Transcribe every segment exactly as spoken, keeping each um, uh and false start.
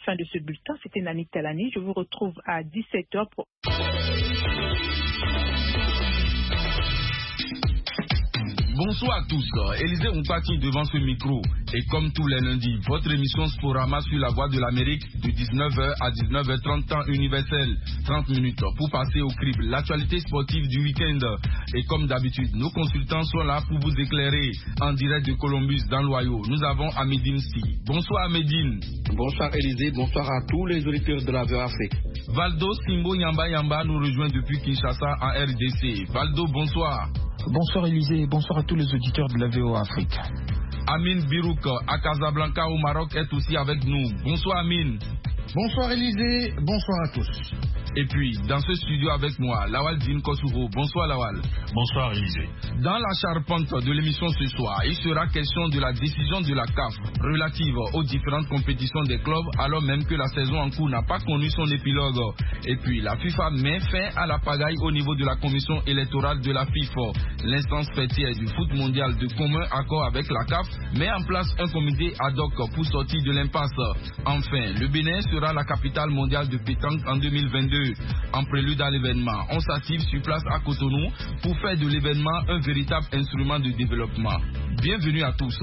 fin de ce bulletin. C'était Nani Talani. Je vous retrouve à dix-sept heures pour... Bonsoir à tous, Élisée Ompati devant ce micro. Et comme tous les lundis, votre émission Sporama sur la voie de l'Amérique de dix-neuf heures à dix-neuf heures trente temps universel. trente minutes pour passer au crible l'actualité sportive du week-end. Et comme d'habitude, nos consultants sont là pour vous éclairer. En direct de Columbus dans l'Ohio, nous avons Amédine Si. Bonsoir Amédine. Bonsoir Élisée, bonsoir à tous les auditeurs de la V O A Afrique. Valdo Simbo Yamba Yamba nous rejoint depuis Kinshasa en R D C. Valdo, bonsoir. Bonsoir Élisée, bonsoir à tous les auditeurs de la V O A Afrique. Amine Birouk à Casablanca au Maroc est aussi avec nous. Bonsoir Amine. Bonsoir Élisée, bonsoir à tous. Et puis, dans ce studio avec moi, Lawal Din Kosovo. Bonsoir Lawal. Bonsoir Élisée. Dans la charpente de l'émission ce soir, il sera question de la décision de la C A F relative aux différentes compétitions des clubs, alors même que la saison en cours n'a pas connu son épilogue. Et puis, la FIFA met fin à la pagaille au niveau de la commission électorale de la FIFA. L'instance fêtière du foot mondial de commun accord avec la C A F met en place un comité ad hoc pour sortir de l'impasse. Enfin, le Bénin sera la capitale mondiale de pétanque en deux mille vingt-deux. En prélude à l'événement, on s'active sur place à Cotonou pour faire de l'événement un véritable instrument de développement. Bienvenue à tous.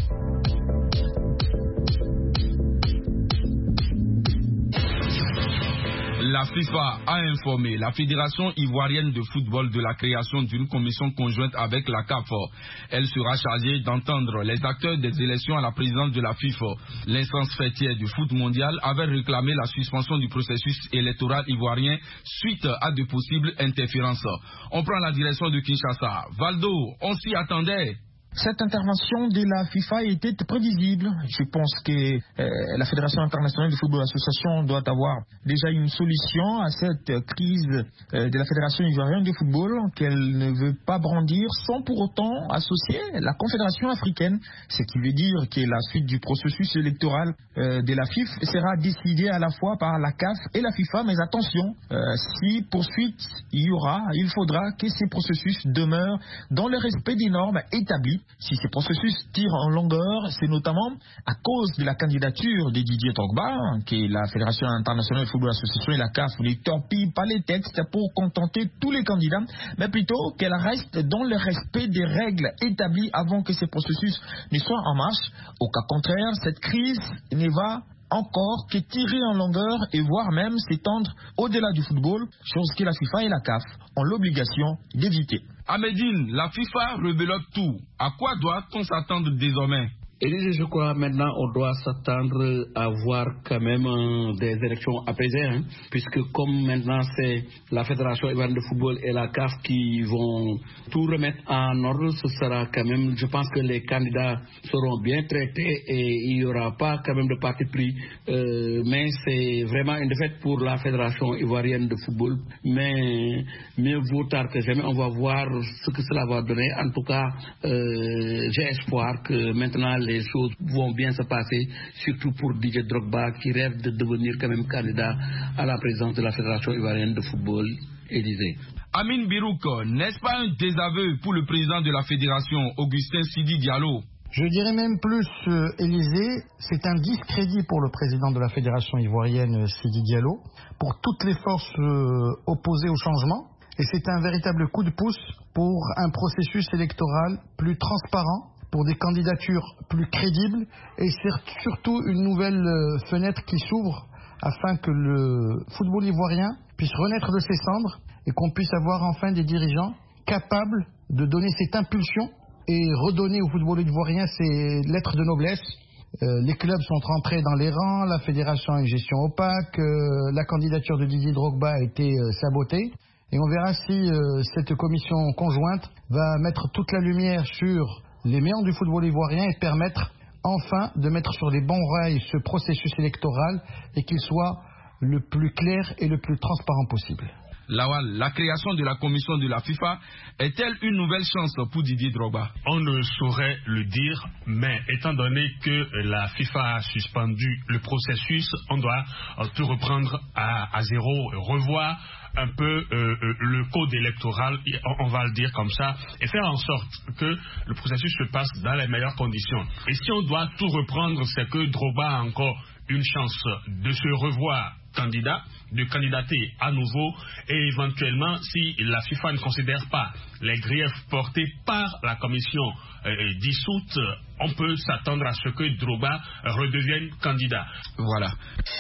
La FIFA a informé la Fédération ivoirienne de football de la création d'une commission conjointe avec la C A F. Elle sera chargée d'entendre les acteurs des élections à la présidence de la FIFA. L'instance fêtière du foot mondial avait réclamé la suspension du processus électoral ivoirien suite à de possibles interférences. On prend la direction de Kinshasa. Valdo, on s'y attendait. Cette intervention de la FIFA était prévisible. Je pense que euh, la Fédération internationale de football association doit avoir déjà une solution à cette crise euh, de la Fédération ivoirienne de football qu'elle ne veut pas brandir sans pour autant associer la Confédération africaine, ce qui veut dire que la suite du processus électoral euh, de la FIFA sera décidée à la fois par la C A F et la FIFA. Mais attention, euh, si poursuite il y aura, il faudra que ces processus demeurent dans le respect des normes établies. Si ces processus tirent en longueur, c'est notamment à cause de la candidature de Didier Drogba, que la Fédération internationale de football association et la C A F ne torpillent pas les textes pour contenter tous les candidats, mais plutôt qu'elle reste dans le respect des règles établies avant que ces processus ne soient en marche. Au cas contraire, cette crise ne va encore que tirer en longueur et voire même s'étendre au-delà du football, chose que la FIFA et la C A F ont l'obligation d'éviter. Amédine, la FIFA rebelote tout. À quoi doit-on s'attendre désormais? Élisée, je crois maintenant on doit s'attendre à voir quand même euh, des élections apaisées, hein, puisque comme maintenant c'est la Fédération ivoirienne de football et la C A F qui vont tout remettre en ordre, ce sera quand même, je pense que les candidats seront bien traités et il n'y aura pas quand même de parti pris, euh, mais c'est vraiment une défaite pour la Fédération ivoirienne de football, mais mieux vaut tard que jamais, on va voir ce que cela va donner. En tout cas, euh, j'ai espoir que maintenant les choses vont bien se passer, surtout pour Didier Drogba qui rêve de devenir quand même candidat à la présidence de la Fédération ivoirienne de football. Élysée. Amine Birouk, n'est-ce pas un désaveu pour le président de la Fédération, Augustin Sidi Diallo? Je dirais même plus, euh, Élysée, c'est un discrédit pour le président de la Fédération ivoirienne, Sidi Diallo, pour toutes les forces euh, opposées au changement. Et c'est un véritable coup de pouce pour un processus électoral plus transparent, pour des candidatures plus crédibles et c'est surtout une nouvelle euh, fenêtre qui s'ouvre afin que le football ivoirien puisse renaître de ses cendres et qu'on puisse avoir enfin des dirigeants capables de donner cette impulsion et redonner au football ivoirien ses lettres de noblesse. Euh, les clubs sont rentrés dans les rangs, la fédération a une gestion opaque, euh, la candidature de Didier Drogba a été euh, sabotée. Et on verra si euh, cette commission conjointe va mettre toute la lumière sur les méandres du football ivoirien et permettre enfin de mettre sur les bons rails ce processus électoral et qu'il soit le plus clair et le plus transparent possible. Lawal, la création de la commission de la FIFA est-elle une nouvelle chance pour Didier Drogba? On ne saurait le dire, mais étant donné que la FIFA a suspendu le processus, on doit tout reprendre à, à zéro, revoir un peu euh, le code électoral, on va le dire comme ça, et faire en sorte que le processus se passe dans les meilleures conditions. Et si on doit tout reprendre, c'est que Drogba a encore une chance de se revoir candidat, de candidater à nouveau, et éventuellement, si la FIFA ne considère pas les griefs portés par la commission euh, dissoute, on peut s'attendre à ce que Drogba redevienne candidat. Voilà.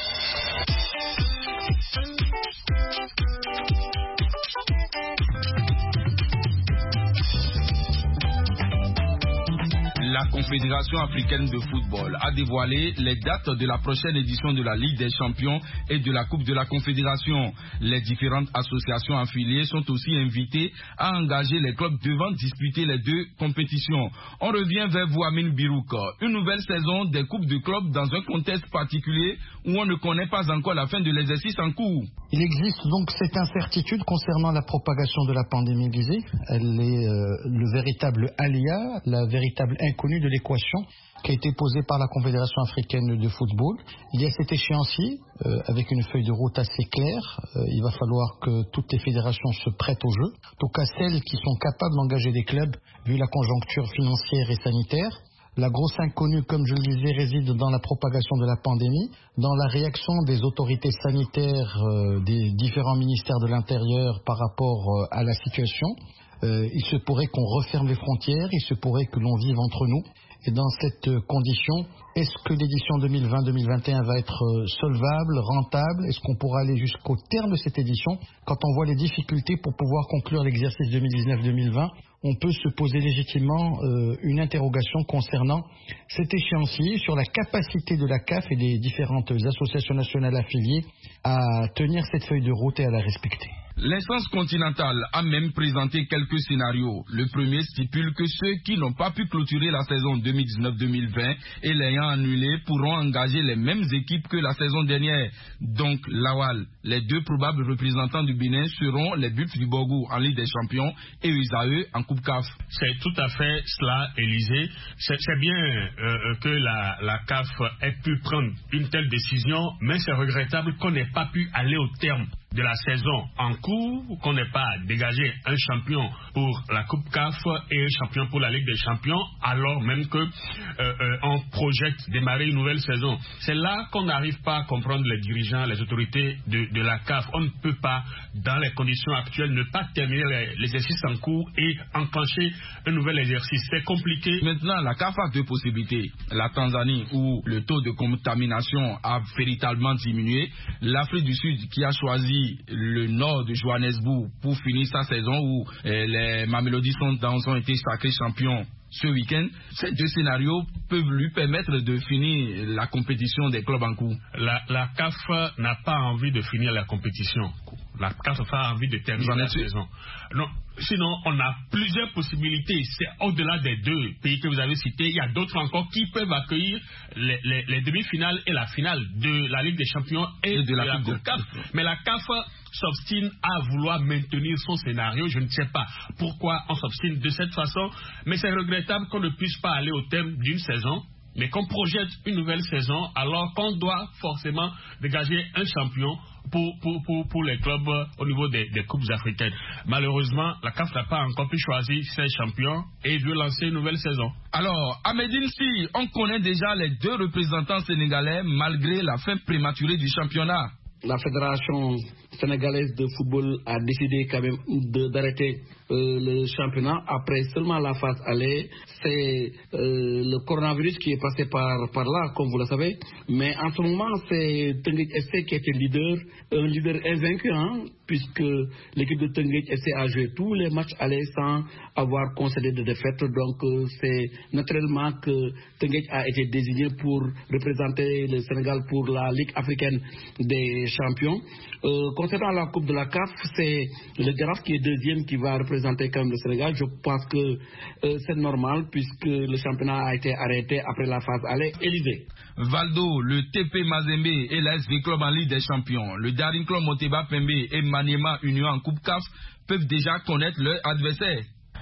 La Confédération africaine de football a dévoilé les dates de la prochaine édition de la Ligue des champions et de la Coupe de la Confédération. Les différentes associations affiliées sont aussi invitées à engager les clubs devant disputer les deux compétitions. On revient vers vous, Amine Birouk. Une nouvelle saison des coupes de clubs dans un contexte particulier où on ne connaît pas encore la fin de l'exercice en cours. Il existe donc cette incertitude concernant la propagation de la pandémie visée. Elle est euh, le véritable aléa, la véritable inconnue de l'équation qui a été posée par la Confédération africaine de football. Il y a cet échéancier euh, avec une feuille de route assez claire. Euh, il va falloir que toutes les fédérations se prêtent au jeu. En tout cas, celles qui sont capables d'engager des clubs vu la conjoncture financière et sanitaire. La grosse inconnue, comme je le disais, réside dans la propagation de la pandémie, dans la réaction des autorités sanitaires euh, des différents ministères de l'Intérieur par rapport euh, à la situation. Euh, il se pourrait qu'on referme les frontières, il se pourrait que l'on vive entre nous. Et dans cette euh, condition, est-ce que l'édition deux mille vingt deux mille vingt et un va être euh, solvable, rentable? Est-ce qu'on pourra aller jusqu'au terme de cette édition? Quand on voit les difficultés pour pouvoir conclure l'exercice deux mille dix-neuf deux mille vingt, on peut se poser légitimement euh, une interrogation concernant cet échéancier sur la capacité de la C A F et des différentes associations nationales affiliées à tenir cette feuille de route et à la respecter. L'instance continentale a même présenté quelques scénarios. Le premier stipule que ceux qui n'ont pas pu clôturer la saison deux mille dix-neuf deux mille vingt et l'ayant annulée pourront engager les mêmes équipes que la saison dernière. Donc, Lawal, les deux probables représentants du Bénin seront les Buffs du Borgou en Ligue des Champions et U S A E en Coupe C A F. C'est tout à fait cela, Élisée. C'est, c'est bien euh, que la, la C A F ait pu prendre une telle décision, mais c'est regrettable qu'on n'ait pas pu aller au terme de la saison en cours, qu'on n'ait pas dégagé un champion pour la Coupe C A F et un champion pour la Ligue des Champions, alors même que euh, euh, on projette démarrer une nouvelle saison. C'est là qu'on n'arrive pas à comprendre les dirigeants, les autorités de, de la C A F. On ne peut pas, dans les conditions actuelles, ne pas terminer les, l'exercice en cours et enclencher un nouvel exercice. C'est compliqué. Maintenant, la C A F a deux possibilités. La Tanzanie, où le taux de contamination a véritablement diminué. L'Afrique du Sud, qui a choisi le nord de Johannesburg pour finir sa saison, où euh, les Mamelody Sundowns ont été sacrés champions ce week-end. Ces deux scénarios peuvent lui permettre de finir la compétition des clubs en cours. La, la C A F n'a pas envie de finir la compétition. La C A F a envie de terminer la saison. Non, sinon, on a plusieurs possibilités. C'est au-delà des deux pays que vous avez cités. Il y a d'autres encore qui peuvent accueillir les, les, les demi-finales et la finale de la Ligue des Champions et, et de, de la, la Coupe C A F. Mais la C A F s'obstine à vouloir maintenir son scénario. Je ne sais pas pourquoi on s'obstine de cette façon, mais c'est regrettable qu'on ne puisse pas aller au terme d'une saison, mais qu'on projette une nouvelle saison alors qu'on doit forcément dégager un champion pour, pour, pour, pour les clubs au niveau des, des coupes africaines. Malheureusement, la C A F n'a pas encore pu choisir ses champions et veut lancer une nouvelle saison. Alors, à Médine, si on connaît déjà les deux représentants sénégalais malgré la fin prématurée du championnat. La fédération sénégalaise de football a décidé quand même de, d'arrêter euh, le championnat après seulement la phase aller. C'est euh, le coronavirus qui est passé par, par là, comme vous le savez. Mais en ce moment, c'est Teungueth F C qui était leader, un leader invaincu, hein, puisque l'équipe de Teungueth F C a joué tous les matchs allés sans avoir concédé de défaite. Donc euh, c'est naturellement que Teungueth a été désigné pour représenter le Sénégal pour la Ligue africaine des champions. Euh, concernant la Coupe de la C A F, c'est le Giraffe qui est deuxième qui va représenter quand même le Sénégal. Je pense que euh, c'est normal puisque le championnat a été arrêté après la phase aller. Élysée. Valdo, le T P Mazembe et l'A S V Club en Ligue des Champions, le Daring Club Moteba Pembe et Maniema Union en Coupe C A F peuvent déjà connaître leur adversaire.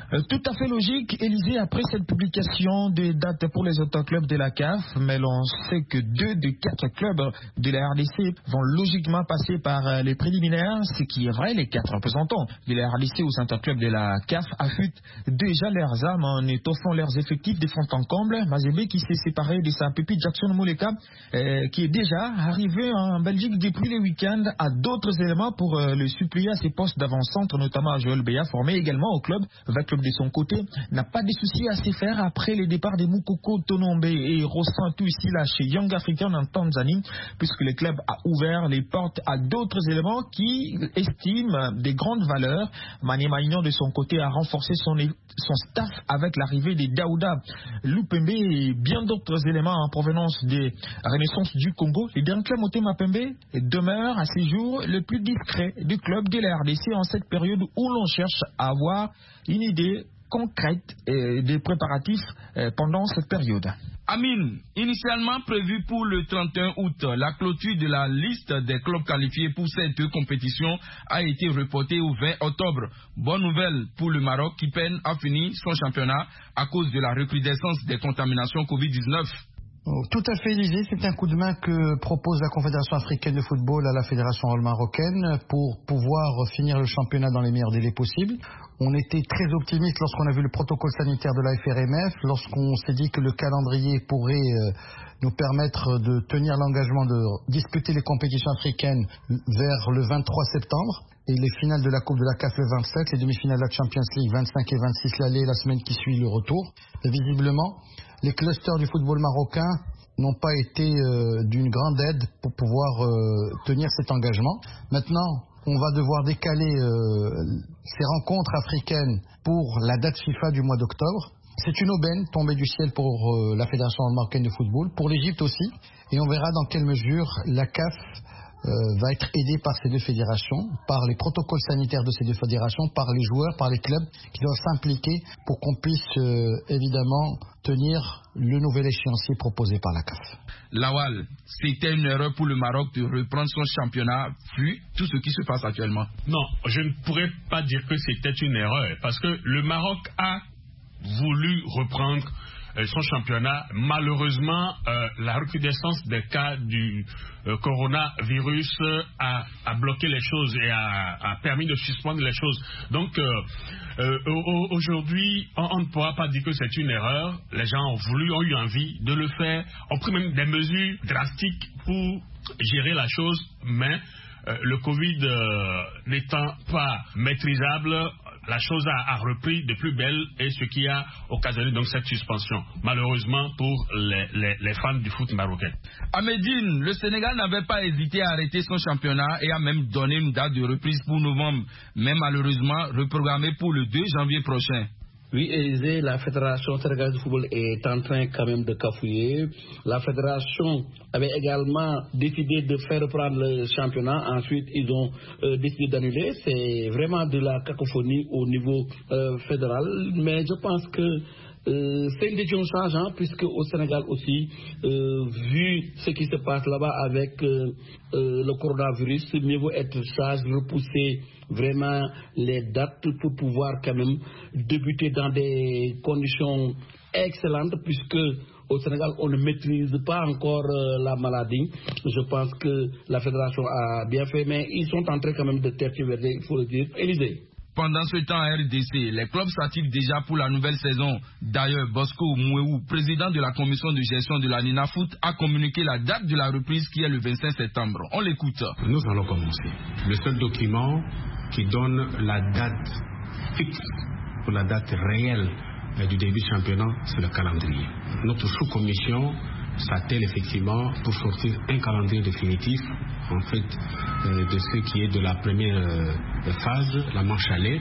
Euh, tout à fait logique, Élisée, après cette publication des dates pour les autres clubs de la C A F, mais l'on sait que deux des quatre clubs de la R D C vont logiquement passer par euh, les préliminaires, ce qui est vrai, les quatre représentants de la R D C au centre club de la C A F affûtent déjà leurs âmes en étoffant leurs effectifs de fond en comble. Mazembe qui s'est séparé de sa pépite Jackson Mouleka, euh, qui est déjà arrivé en Belgique depuis le week-end, a d'autres éléments pour euh, le supplier à ses postes d'avant-centre, notamment à Joël Béa, formé également au club. Le club de son côté n'a pas de soucis à se faire après les départs de Moukoko Tonombe et Rossantou ici là chez Young African en Tanzanie, puisque le club a ouvert les portes à d'autres éléments qui estiment des grandes valeurs. Mané Magnon de son côté a renforcé son, son staff avec l'arrivée de Daouda Lupembe et bien d'autres éléments en provenance des Renaissances du Congo. Le dernier club Motema Pembe demeure à ce jour le plus discret du club de la R D C en cette période où l'on cherche à avoir une idée concrète euh, des préparatifs euh, pendant cette période. Amine, initialement prévu pour le trente et un août, la clôture de la liste des clubs qualifiés pour cette compétition a été reportée au vingt octobre. Bonne nouvelle pour le Maroc qui peine à finir son championnat à cause de la recrudescence des contaminations covid dix-neuf. Tout à fait, Élisée. C'est un coup de main que propose la Confédération africaine de football à la Fédération marocaine pour pouvoir finir le championnat dans les meilleurs délais possibles. On était très optimiste lorsqu'on a vu le protocole sanitaire de la F R M F, lorsqu'on s'est dit que le calendrier pourrait euh, nous permettre de tenir l'engagement de disputer les compétitions africaines vers le vingt-trois septembre. Et les finales de la Coupe de la C A F le vingt-sept, les demi-finales de la Champions League vingt-cinq et vingt-six l'aller, la semaine qui suit le retour. Et visiblement, les clusters du football marocain n'ont pas été euh, d'une grande aide pour pouvoir euh, tenir cet engagement. Maintenant, on va devoir décaler euh, ces rencontres africaines pour la date FIFA du mois d'octobre. C'est une aubaine tombée du ciel pour euh, la Fédération marocaine de football, pour l'Égypte aussi, et on verra dans quelle mesure la C A F Euh, va être aidé par ces deux fédérations, par les protocoles sanitaires de ces deux fédérations, par les joueurs, par les clubs qui doivent s'impliquer pour qu'on puisse euh, évidemment tenir le nouvel échéancier proposé par la C A F. Lawal, c'était une erreur pour le Maroc de reprendre son championnat vu tout ce qui se passe actuellement. Non, je ne pourrais pas dire que c'était une erreur parce que le Maroc a voulu reprendre son championnat. Malheureusement, euh, la recrudescence des cas du euh, coronavirus a, a bloqué les choses et a, a permis de suspendre les choses. Donc, euh, euh, aujourd'hui, on, on ne pourra pas dire que c'est une erreur. Les gens ont voulu, ont eu envie de le faire, ont pris même des mesures drastiques pour gérer la chose, mais euh, le Covid euh, n'étant pas maîtrisable, la chose a, a repris de plus belle et ce qui a occasionné donc cette suspension, malheureusement pour les, les, les fans du foot marocain. À Médine, le Sénégal n'avait pas hésité à arrêter son championnat et a même donné une date de reprise pour novembre, mais malheureusement reprogrammée pour le deux janvier prochain. Oui, Élisée, la Fédération sénégalaise de football est en train quand même de cafouiller. La Fédération avait également décidé de faire reprendre le championnat. Ensuite, ils ont euh, décidé d'annuler. C'est vraiment de la cacophonie au niveau euh, fédéral. Mais je pense que euh, c'est une décision changeante puisque au Sénégal aussi, euh, vu ce qui se passe là-bas avec euh, euh, le coronavirus, mieux vaut être sage, repousser vraiment les dates pour pouvoir quand même débuter dans des conditions excellentes puisque au Sénégal on ne maîtrise pas encore euh, la maladie. Je pense que la fédération a bien fait, mais ils sont en train quand même de tergiverser, il faut le dire. Élisée. Pendant ce temps à R D C, les clubs s'activent déjà pour la nouvelle saison. D'ailleurs, Bosco Mouéou, président de la commission de gestion de la Nina Foot, a communiqué la date de la reprise qui est le vingt-cinq septembre. On l'écoute. Nous allons commencer. Le seul document qui donne la date fixe pour la date réelle du début du championnat, c'est le calendrier. Notre sous-commission s'attelle effectivement pour sortir un calendrier définitif en fait euh, de ce qui est de la première euh, phase, la manche aller.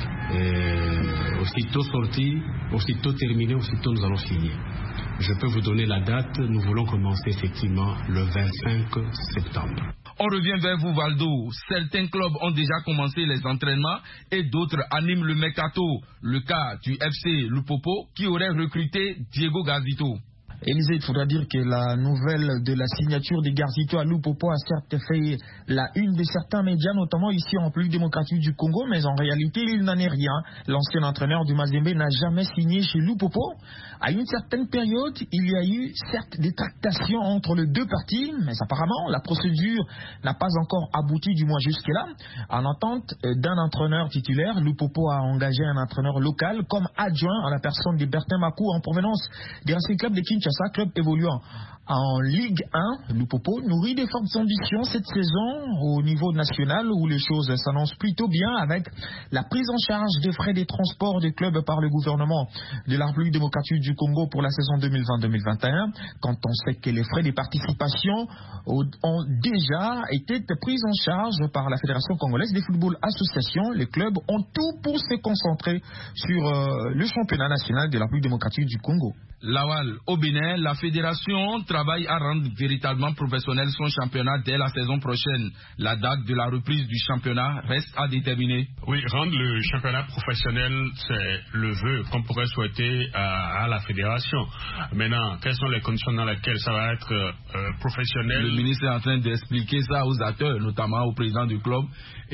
Euh, aussitôt sorti, aussitôt terminé, aussitôt nous allons signer. Je peux vous donner la date, nous voulons commencer effectivement le vingt-cinq septembre. On revient vers vous, Valdo. Certains clubs ont déjà commencé les entraînements et d'autres animent le mercato. Le cas du F C Lupopo qui aurait recruté Diego Gazito. Élisée, il faudra dire que la nouvelle de la signature des Garzito à Lupopo a certes fait la une de certains médias, notamment ici en République démocratique du Congo, mais en réalité, il n'en est rien. L'ancien entraîneur du Mazembe n'a jamais signé chez Lupopo. À une certaine période, il y a eu certes des tractations entre les deux parties, mais apparemment, la procédure n'a pas encore abouti, du moins jusque-là. En attente d'un entraîneur titulaire, Lupopo a engagé un entraîneur local comme adjoint à la personne de Bertin Makou en provenance des Racing Club de Kinshasa, club évoluant en Ligue un. Lupopo nourrit des fortes ambitions cette saison au niveau national où les choses s'annoncent plutôt bien avec la prise en charge des frais des transports des clubs par le gouvernement de la République démocratique du Congo pour la saison deux mille vingt deux mille vingt et un, quand on sait que les frais des participations ont déjà été pris en charge par la Fédération congolaise de football association. Les clubs ont tout pour se concentrer sur euh, le championnat national de la République démocratique du Congo. Lawal, au Bénin, la fédération travaille à rendre véritablement professionnel son championnat dès la saison prochaine. La date de la reprise du championnat reste à déterminer. Oui, rendre le championnat professionnel, c'est le vœu qu'on pourrait souhaiter à, à la fédération. Maintenant, quelles sont les conditions dans lesquelles ça va être euh, professionnel? Le ministre est en train d'expliquer ça aux acteurs, notamment au président du club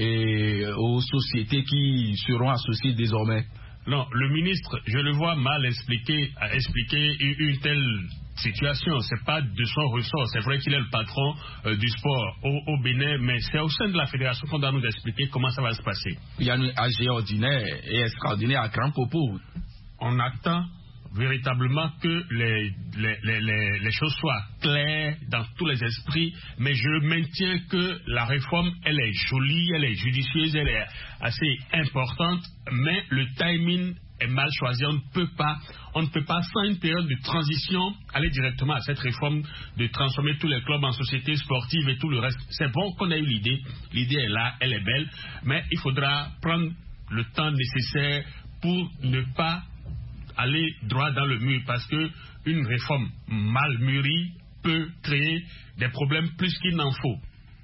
et aux sociétés qui seront associées désormais. Non, le ministre, je le vois mal expliquer, expliquer une telle situation. C'est pas de son ressort. C'est vrai qu'il est le patron euh, du sport au, au Bénin, mais c'est au sein de la fédération qu'on doit nous expliquer comment ça va se passer. Il y a un A G ordinaire et extraordinaire à Grand Popo. On attend véritablement que les, les, les, les, les choses soient claires dans tous les esprits, mais je maintiens que la réforme, elle est jolie, elle est judicieuse, elle est assez importante, mais le timing est mal choisi. On ne peut pas, on ne peut pas, sans une période de transition, aller directement à cette réforme de transformer tous les clubs en sociétés sportives et tout le reste. C'est bon qu'on ait eu l'idée, l'idée est là, elle est belle, mais il faudra prendre le temps nécessaire pour ne pas aller droit dans le mur, parce que une réforme mal mûrie peut créer des problèmes plus qu'il n'en faut.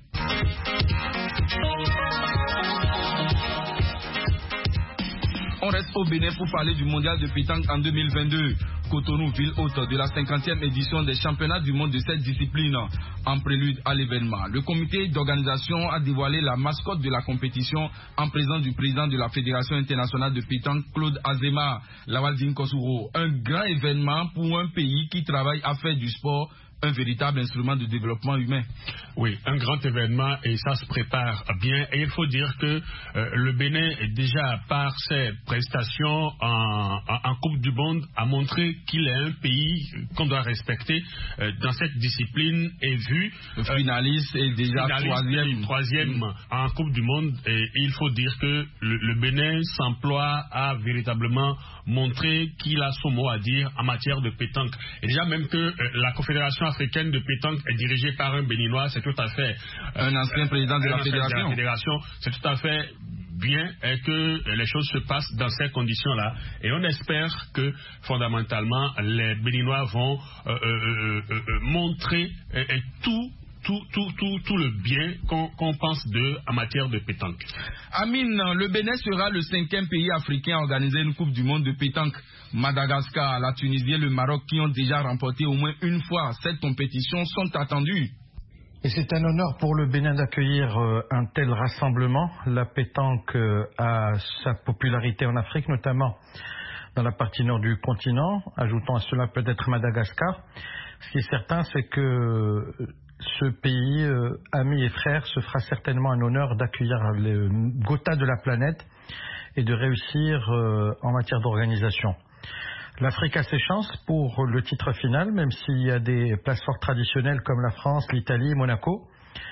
On reste au Bénin pour parler du mondial de pétanque en deux mille vingt-deux. Cotonou, ville hôte de la cinquantième édition des championnats du monde de cette discipline. En prélude à l'événement, le comité d'organisation a dévoilé la mascotte de la compétition en présence du président de la Fédération internationale de pétanque, Claude Azema. Lawaldine Kosuro, un grand événement pour un pays qui travaille à faire du sport un véritable instrument de développement humain. Oui, un grand événement et ça se prépare bien. Et il faut dire que euh, le Bénin, déjà par ses prestations en, en, en Coupe du Monde, a montré qu'il est un pays qu'on doit respecter euh, dans cette discipline et vu le finaliste est déjà finaliste troisième, troisième mmh. en Coupe du Monde. Et, et il faut dire que le, le Bénin s'emploie à véritablement montrer qu'il a son mot à dire en matière de pétanque. Et déjà même que euh, la Confédération africaine de pétanque est dirigée par un Béninois, c'est tout à fait euh, un ancien président de, la fédération. de la fédération. C'est tout à fait bien et que les choses se passent dans ces conditions-là. Et on espère que fondamentalement les Béninois vont euh, euh, euh, euh, montrer euh, tout Tout, tout, tout, tout le bien qu'on qu'on pense d'eux en matière de pétanque. Amine, le Bénin sera le cinquième pays africain à organiser une Coupe du Monde de pétanque. Madagascar, la Tunisie et le Maroc, qui ont déjà remporté au moins une fois cette compétition, sont attendus. Et c'est un honneur pour le Bénin d'accueillir euh, un tel rassemblement. La pétanque euh, a sa popularité en Afrique, notamment dans la partie nord du continent. Ajoutons à cela peut-être Madagascar. Ce qui est certain, c'est que ce pays, euh, amis et frères, se fera certainement un honneur d'accueillir le Gotha de la planète et de réussir euh, en matière d'organisation. L'Afrique a ses chances pour le titre final, même s'il y a des places fortes traditionnelles comme la France, l'Italie et Monaco.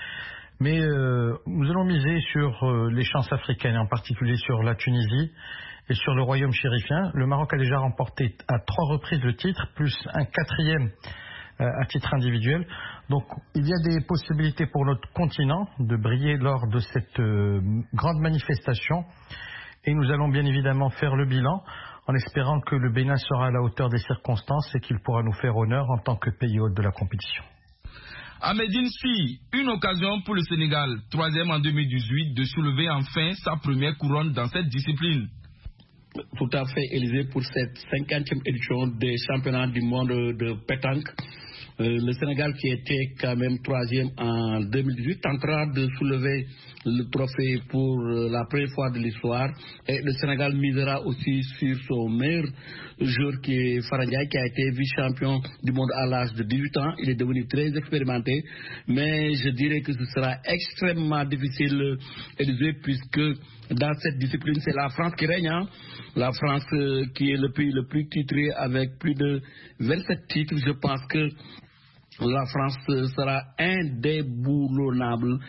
Mais euh, nous allons miser sur euh, les chances africaines, en particulier sur la Tunisie et sur le royaume chérifien. Le Maroc a déjà remporté à trois reprises le titre, plus un quatrième à titre individuel. Donc il y a des possibilités pour notre continent de briller lors de cette euh, grande manifestation et nous allons bien évidemment faire le bilan en espérant que le Bénin sera à la hauteur des circonstances et qu'il pourra nous faire honneur en tant que pays hôte de la compétition. Ahmedine Si, une occasion pour le Sénégal, troisième en deux mille dix-huit, de soulever enfin sa première couronne dans cette discipline. tout à fait, Élysée, pour cette cinquantième édition des championnats du monde de pétanque. Euh, le Sénégal, qui était quand même troisième en deux mille dix-huit, tentera de soulever le trophée pour euh, la première fois de l'histoire. Et le Sénégal misera aussi sur son meilleur joueur, qui est Farandjaï, qui a été vice-champion du monde à l'âge de dix-huit ans. Il est devenu très expérimenté, mais je dirais que ce sera extrêmement difficile, Élysée, puisque dans cette discipline, c'est la France qui règne. Hein? La France euh, qui est le pays le plus titré avec plus de vingt-sept titres. Je pense que la France sera indéboulonnable